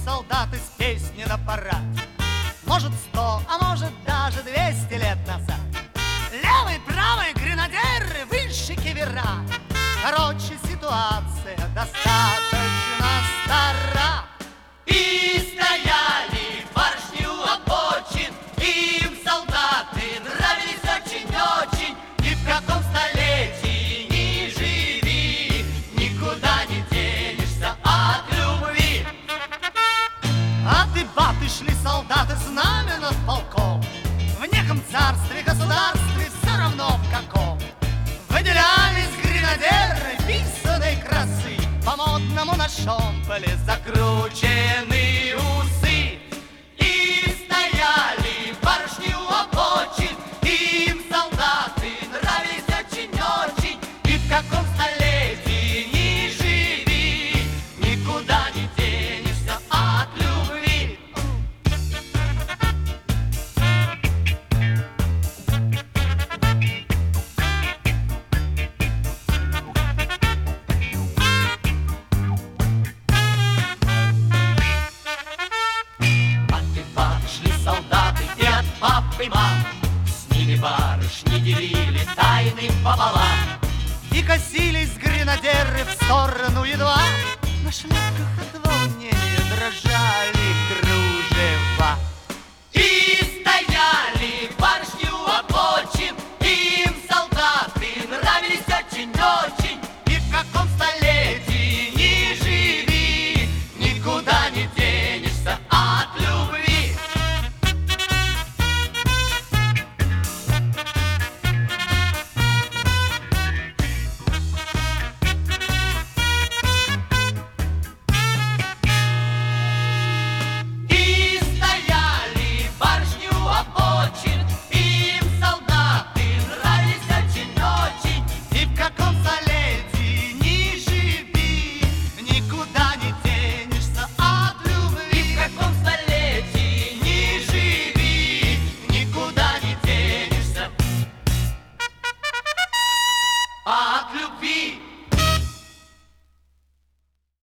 солдаты с песни на парад. Может 100, а может даже 200 лет назад. Левый, правый, гренадеры, выше кивера. Короче, ситуация достаточно стара. И стояли барышни у обочин, им солдаты нравились очень-очень. И в каком столетии ни живи, никуда не денешься от любви. А ты, батышли, солдаты, знамя над полком, в неком царстве, государстве, все равно в каком, выделялись гренадеры писаной красы. По-модному на шомполе закручены усы. И стояли барышни у обочин, им солдаты нравились очень-очень. И в каком столетии ни живи, никуда не денешься от любви. Шли солдаты и от пап и мам, с ними барышни делили тайны пополам. И косились гренадеры в сторону едва на шляпках